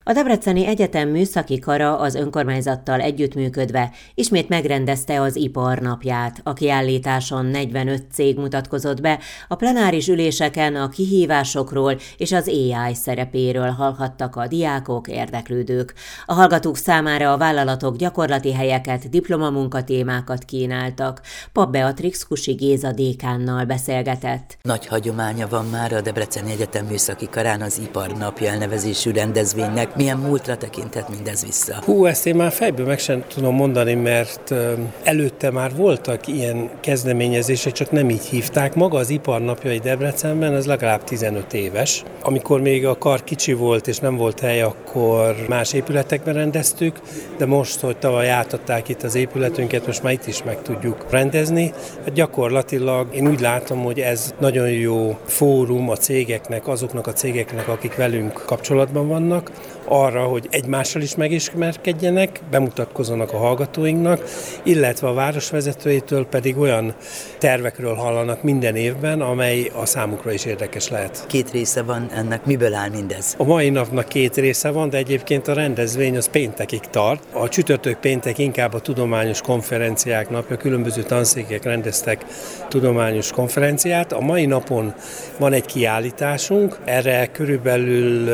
A Debreceni Egyetem műszaki kara az önkormányzattal együttműködve ismét megrendezte az Iparnapját. A kiállításon 45 cég mutatkozott be, a plenáris üléseken a kihívásokról és az AI szerepéről hallhattak a diákok, érdeklődők. A hallgatók számára a vállalatok gyakorlati helyeket, diplomamunkatémákat kínáltak. Papp Beatrix Kusi Géza dékánnal beszélgetett. Nagy hagyománya van már a Debreceni Egyetem műszaki karán az Iparnapja elnevezésű rendezvénynek. Milyen múltra tekinthet mindez vissza? Ezt én már fejből meg sem tudom mondani, mert előtte már voltak ilyen kezdeményezések, csak nem így hívták. Maga az Iparnapjai Debrecenben, ez legalább 15 éves. Amikor még a kar kicsi volt és nem volt hely, akkor más épületekben rendeztük, de most, hogy tavaly átadták itt az épületünket, most már itt is meg tudjuk rendezni. Gyakorlatilag én úgy látom, hogy ez nagyon jó fórum a cégeknek, azoknak a cégeknek, akik velünk kapcsolatban vannak, arra, hogy egymással is megismerkedjenek, bemutatkozzanak a hallgatóinknak, illetve a városvezetőitől pedig olyan tervekről hallanak minden évben, amely a számukra is érdekes lehet. 2 része van ennek, miből áll mindez? A mai napnak 2 része van, de egyébként a rendezvény az péntekig tart. A csütörtök péntek inkább a tudományos konferenciák napja, különböző tanszékek rendeztek tudományos konferenciát. A mai napon van egy kiállításunk, erre körülbelül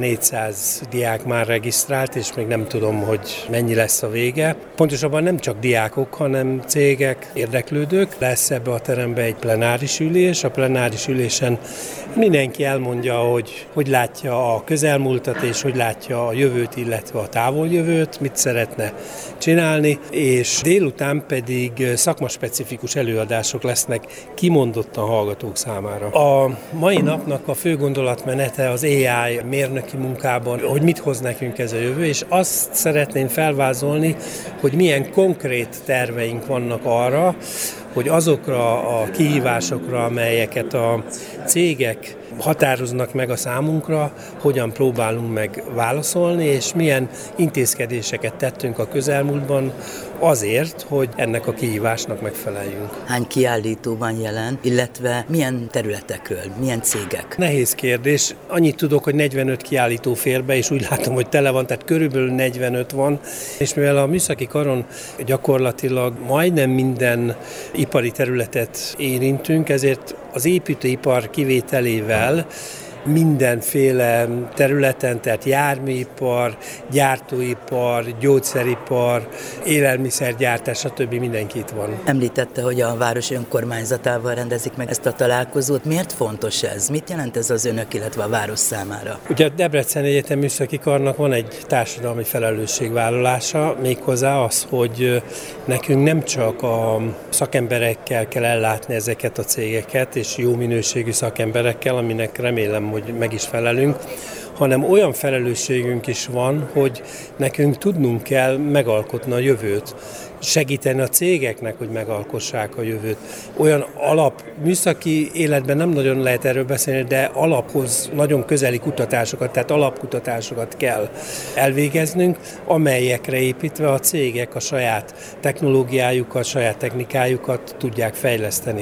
1400 diák már regisztrált, és még nem tudom, hogy mennyi lesz a vége. Pontosabban nem csak diákok, hanem cégek, érdeklődők. Lesz ebbe a terembe egy plenáris ülés. A plenáris ülésen mindenki elmondja, hogy látja a közelmúltat, és hogy látja a jövőt, illetve a távoljövőt, mit szeretne csinálni, és délután pedig szakmaspecifikus előadások lesznek kimondottan hallgatók számára. A mai napnak a fő gondolatmenete az AI mérnöki munkában, hogy mit hoz nekünk ez a jövő, és azt szeretném felvázolni, hogy milyen konkrét terveink vannak arra, hogy azokra a kihívásokra, amelyeket a cégek határoznak meg a számunkra, hogyan próbálunk meg válaszolni, és milyen intézkedéseket tettünk a közelmúltban azért, hogy ennek a kihívásnak megfeleljünk. Hány kiállító van jelen, illetve milyen területekről, milyen cégek? Nehéz kérdés. Annyit tudok, hogy 45 kiállító fér be, és úgy látom, hogy tele van, tehát körülbelül 45 van, és mivel a műszaki karon gyakorlatilag majdnem minden ipari területet érintünk, ezért az építőipar kivételével mindenféle területen, tehát járműipar, gyártóipar, gyógyszeripar, élelmiszergyártás, stb. Mindenki itt van. Említette, hogy a város önkormányzatával rendezik meg ezt a találkozót. Miért fontos ez? Mit jelent ez az önök, illetve a város számára? Ugye a Debreceni Egyetem műszaki karnak van egy társadalmi felelősségvállalása, méghozzá az, hogy nekünk nem csak a szakemberekkel kell ellátni ezeket a cégeket, és jó minőségű szakemberekkel, aminek remélem, hogy meg is felelünk, hanem olyan felelősségünk is van, hogy nekünk tudnunk kell megalkotni a jövőt, segíteni a cégeknek, hogy megalkossák a jövőt. Olyan műszaki életben nem nagyon lehet erről beszélni, de alaphoz nagyon közeli kutatásokat, tehát alapkutatásokat kell elvégeznünk, amelyekre építve a cégek a saját technológiájukat, saját technikájukat tudják fejleszteni.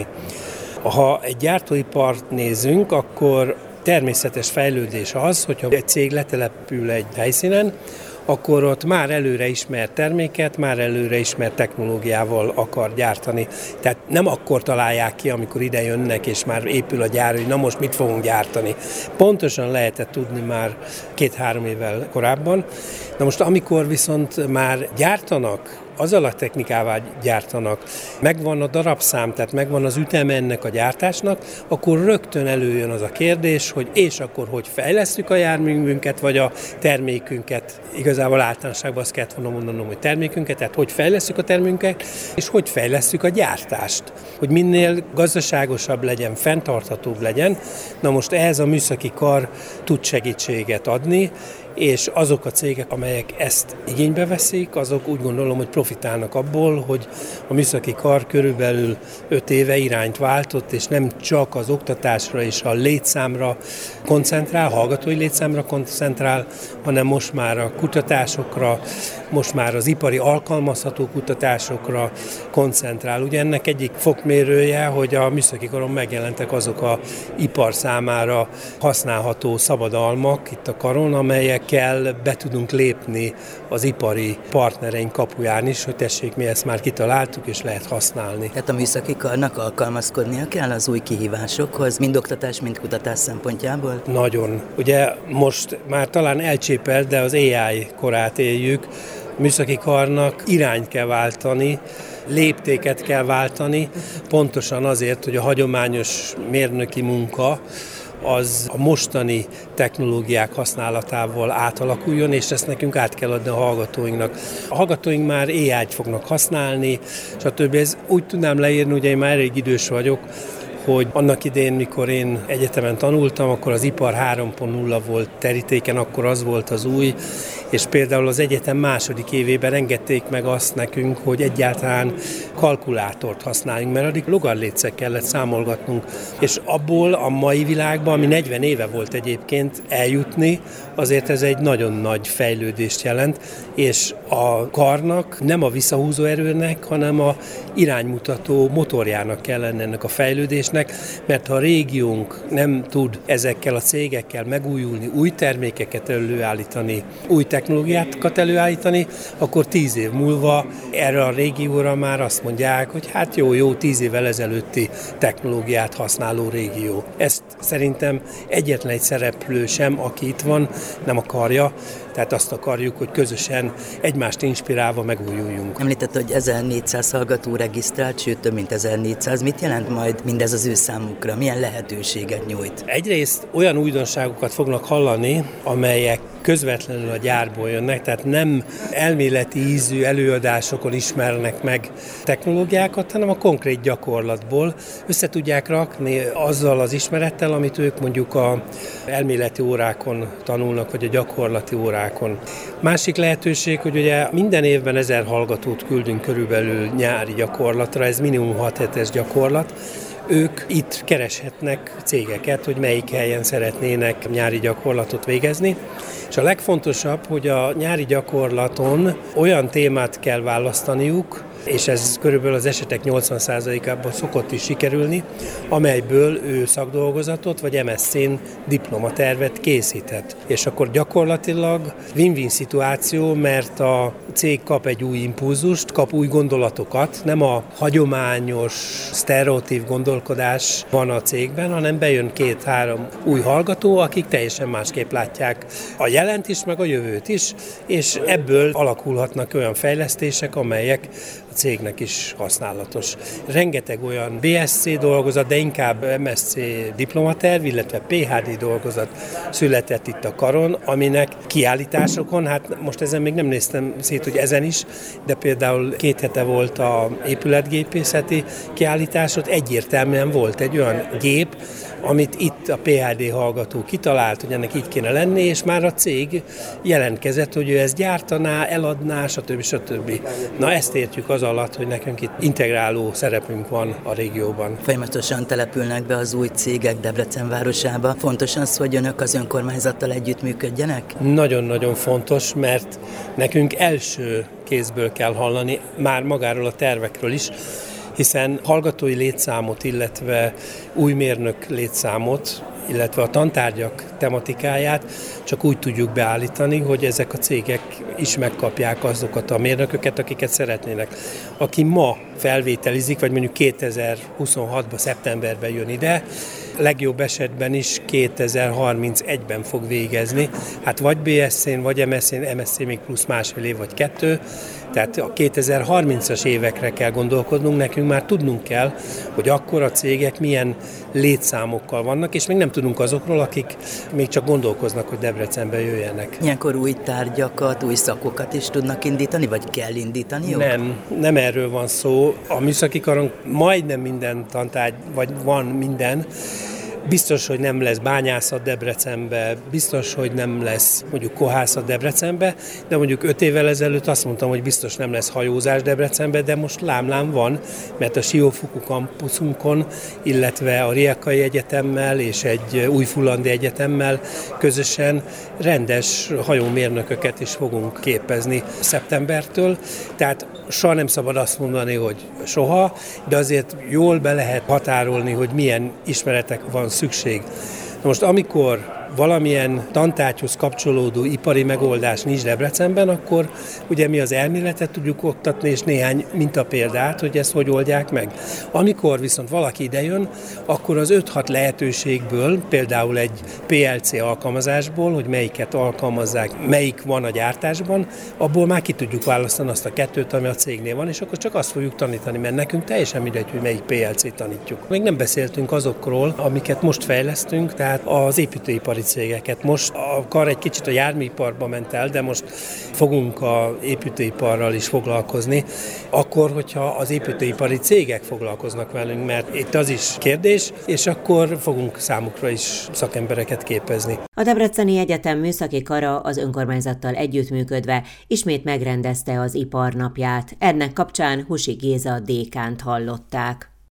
Ha egy gyártóipart nézünk, akkor természetes fejlődés az, hogyha egy cég letelepül egy helyszínen, akkor ott már előre ismert terméket, már előre ismert technológiával akar gyártani. Tehát nem akkor találják ki, amikor ide jönnek, és már épül a gyár, hogy na most mit fogunk gyártani. Pontosan lehetett tudni már 2-3 évvel korábban. Na most amikor viszont már gyártanak, azzal a technikával gyártanak, megvan a darabszám, tehát megvan az üteme ennek a gyártásnak, akkor rögtön előjön az a kérdés, hogy és akkor hogy fejlesztjük a járművünket, vagy a termékünket. Igazából általánosságban azt kellett volna mondanom, hogy termékünket, tehát hogy fejlesztjük a termékünket, és hogy fejlesztjük a gyártást. Hogy minél gazdaságosabb legyen, fenntarthatóbb legyen. Na most ehhez a műszaki kar tud segítséget adni, és azok a cégek, amelyek ezt igénybe veszik, azok úgy gondolom, hogy profitálnak abból, hogy a műszaki kar körülbelül 5 éve irányt váltott, és nem csak az oktatásra és a létszámra koncentrál, hallgatói létszámra koncentrál, hanem most már a kutatásokra, most már az ipari alkalmazható kutatásokra koncentrál. Ugye ennek egyik fokmérője, hogy a műszaki karon megjelentek azok a ipar számára használható szabadalmak itt a karon, amelyek akikkel be tudunk lépni az ipari partnereink kapuján is, hogy tessék, mi ezt már kitaláltuk, és lehet használni. Tehát a műszaki karnak alkalmazkodnia kell az új kihívásokhoz, mind oktatás, mind kutatás szempontjából? Nagyon. Ugye most már talán elcsépelt, de az AI korát éljük, a műszaki karnak irányt kell váltani, léptéket kell váltani, pontosan azért, hogy a hagyományos mérnöki munka az a mostani technológiák használatával átalakuljon, és ezt nekünk át kell adni a hallgatóinknak. A hallgatóink már AI-t fognak használni, stb. Ez úgy tudnám leírni, ugye én már elég idős vagyok, hogy annak idején, mikor én egyetemen tanultam, akkor az ipar 3.0 volt terítéken, akkor az volt az új, és például az egyetem második évében engedték meg azt nekünk, hogy egyáltalán kalkulátort használjunk, mert addig logarléccel kellett számolgatnunk, és abból a mai világban, ami 40 éve volt egyébként, eljutni, azért ez egy nagyon nagy fejlődést jelent, és a karnak nem a visszahúzó erőnek, hanem a iránymutató motorjának kell lenni ennek a fejlődésnek, mert ha a régiónk nem tud ezekkel a cégekkel megújulni, új termékeket előállítani, új technológiákat előállítani, akkor 10 év múlva erre a régióra már azt mondják, hogy hát jó, 10 évvel ezelőtti technológiát használó régió. Ezt szerintem egyetlen egy szereplő sem, aki itt van, nem akarja, tehát azt akarjuk, hogy közösen egymást inspirálva megújuljunk. Említett, hogy 1400 hallgató regisztrált, sőt több mint 1400. Mit jelent majd mindez az ő számukra? Milyen lehetőséget nyújt? Egyrészt olyan újdonságokat fognak hallani, amelyek közvetlenül a gyárból jönnek, tehát nem elméleti ízű előadásokon ismernek meg technológiákat, hanem a konkrét gyakorlatból össze tudják rakni azzal az ismerettel, amit ők mondjuk a elméleti órákon tanulnak, vagy a gyakorlati órákon. Másik lehetőség, hogy ugye minden évben 1000 hallgatót küldünk körülbelül nyári gyakorlatra, ez minimum 6 hetes gyakorlat. Ők itt kereshetnek cégeket, hogy melyik helyen szeretnének nyári gyakorlatot végezni. És a legfontosabb, hogy a nyári gyakorlaton olyan témát kell választaniuk, és ez körülbelül az esetek 80%-ában szokott is sikerülni, amelyből ő szakdolgozatot vagy MSc-n diplomatervet készíthet. És akkor gyakorlatilag win-win szituáció, mert a cég kap egy új impulzust, kap új gondolatokat, nem a hagyományos, sztereotíp gondolkodás van a cégben, hanem bejön 2-3 új hallgató, akik teljesen másképp látják a jelent is, meg a jövőt is, és ebből alakulhatnak olyan fejlesztések, amelyek a cégnek is használatos. Rengeteg olyan BSc dolgozat, de inkább MSc diplomaterv, illetve PhD dolgozat született itt a karon, aminek kiállításokon, hát most ezen még nem néztem szét, hogy ezen is, de például 2 hete volt a épületgépészeti kiállítás, ott egyértelműen volt egy olyan gép, amit itt a PhD hallgató kitalált, hogy ennek így kéne lenni, és már a cég jelentkezett, hogy ő ezt gyártaná, eladná, stb. Na ezt értjük az alatt, hogy nekünk itt integráló szerepünk van a régióban. Folyamatosan települnek be az új cégek Debrecen városába. Fontos az, hogy önök az önkormányzattal együttműködjenek? Nagyon-nagyon fontos, mert nekünk első kézből kell hallani, már magáról a tervekről is, hiszen hallgatói létszámot, illetve új mérnök létszámot, illetve a tantárgyak tematikáját csak úgy tudjuk beállítani, hogy ezek a cégek is megkapják azokat a mérnököket, akiket szeretnének. Aki ma felvételizik, vagy mondjuk 2026-ban, szeptemberben jön ide, legjobb esetben is 2031-ben fog végezni. Hát vagy BSc-n, vagy MSc még plusz másfél év, vagy 2. Tehát a 2030-as évekre kell gondolkodnunk, nekünk már tudnunk kell, hogy akkor a cégek milyen létszámokkal vannak, és még nem tudunk azokról, akik még csak gondolkoznak, hogy Debrecenbe jöjjenek. Ilyenkor új tárgyakat, új szakokat is tudnak indítani, vagy kell indítaniuk? Nem erről van szó. A műszaki karon majdnem minden tantárgy, vagy van minden. Biztos, hogy nem lesz bányászat Debrecenbe, biztos, hogy nem lesz mondjuk kohászat Debrecenbe, de mondjuk 5 évvel ezelőtt azt mondtam, hogy biztos nem lesz hajózás Debrecenbe, de most lám van, mert a Siófokú kampusunkon, illetve a Riekai Egyetemmel és egy újfulandi egyetemmel közösen rendes hajómérnököket is fogunk képezni szeptembertől, tehát soha nem szabad azt mondani, hogy soha, de azért jól be lehet határolni, hogy milyen ismeretek van szükség. Most amikor valamilyen tantárgyhoz kapcsolódó ipari megoldás nincs Debrecenben, akkor ugye mi az elméletet tudjuk oktatni, és néhány mintapéldát, hogy ezt hogy oldják meg. Amikor viszont valaki idejön, akkor az 5-6 lehetőségből, például egy PLC alkalmazásból, hogy melyiket alkalmazzák, melyik van a gyártásban, abból már ki tudjuk választani azt a 2-t, ami a cégnél van, és akkor csak azt fogjuk tanítani, mert nekünk teljesen mindegy, hogy melyik PLC-t tanítjuk. Még nem beszéltünk azokról, amiket most fejlesztünk, tehát az építőipari cégeket. Most a kar egy kicsit a járműiparba ment el, de most fogunk az építőiparral is foglalkozni, akkor, hogyha az építőipari cégek foglalkoznak velünk, mert itt az is kérdés, és akkor fogunk számukra is szakembereket képezni. A Debreceni Egyetem Műszaki Kara az önkormányzattal együttműködve ismét megrendezte az Iparnapját. Ennek kapcsán Husi Géza dékánt hallották.